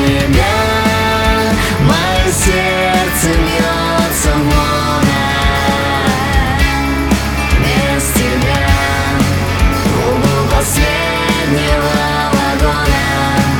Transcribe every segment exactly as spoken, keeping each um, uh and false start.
тебя мое сердце бьется вновь. Без тебя в углу последнего вагона.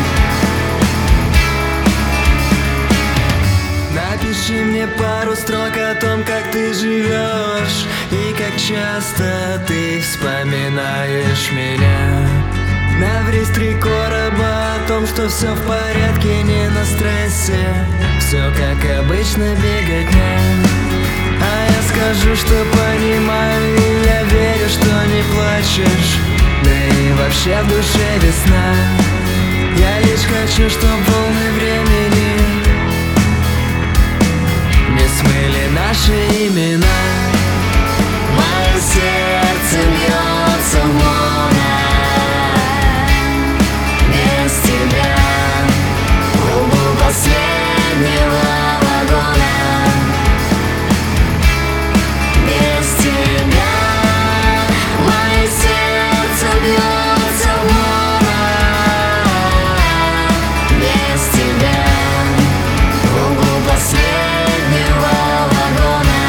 Напиши мне пару строк о том, как ты живешь, и как часто ты вспоминаешь меня. Наврись три короба о том, что все в порядке, не на стрессе, все как обычно, беготня. А я скажу, что понимаю, и я верю, что не плачешь, да и вообще в душе весна. Я лишь хочу, чтоб волны времени не смыли наши имена. Мое сердце бьется вновь. Без тебя в углу последнего вагона. Без тебя мое сердце бьется вновь. Без тебя в углу последнего вагона.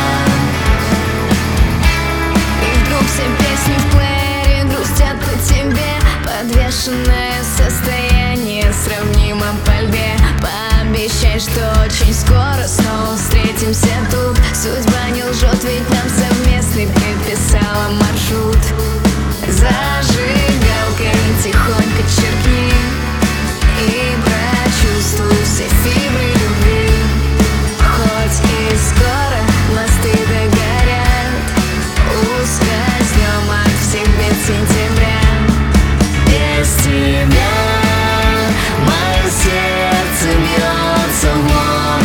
И вдруг все песни в плеере грустят по тебе. Подвешенное состояние сравнимо по льбе. Пообещай, что очень скоро снова встретимся тут. Судьба не лжет, ведь нам совместный приписала маршрут. Зажигалкой тихонько черкни и прочувствуй все фибры любви. Хоть и скоро мосты догорят, ускользнем от всех бед сентября. Без тебя мое сердце бьется вновь.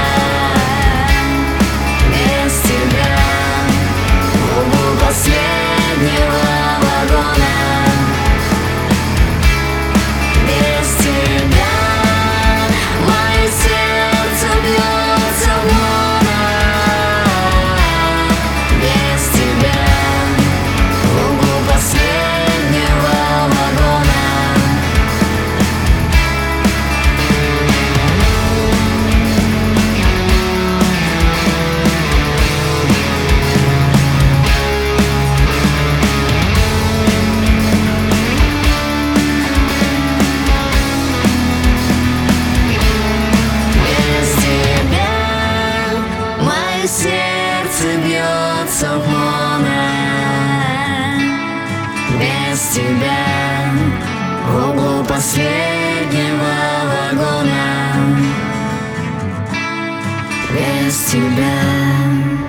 Без тебя в углу последнего вагона. Без тебя мое сердце бьется вновь. Без тебя в углу последнего вагона. Без тебя мое сердце бьется вновь. Без тебя в углу последнего вагона. Без тебя.